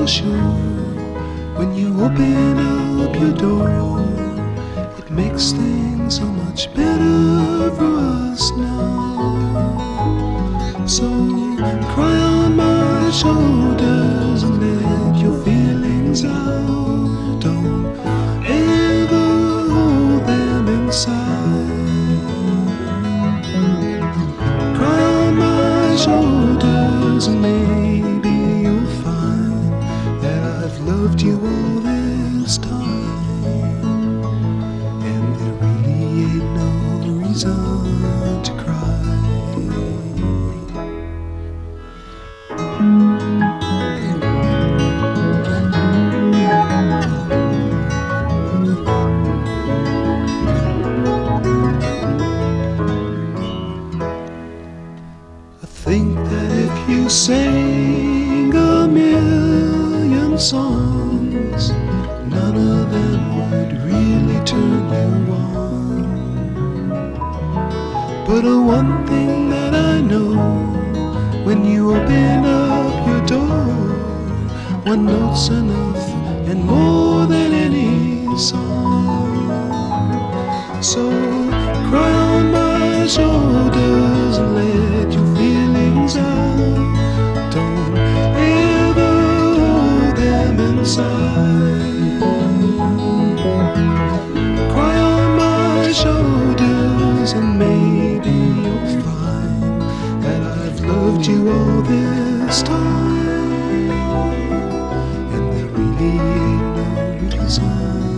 sure when you open up your door, it makes things so much better for us now. So cry on my shoulders and let your feelings out. Don't ever hold them inside. Cry on my shoulders and maybe you'll find that I've loved you all this time, and there really ain't no reason to cry. I think that if you sang a million songs, none of them would really turn you on. But one thing that I know, when you open up your door, one note's enough and more than any song. So cry on my shoulders and let your feelings out. Don't ever hold them inside. Cry on my shoulders and maybe you'll find that I've loved you all this time, and there really ain't no reason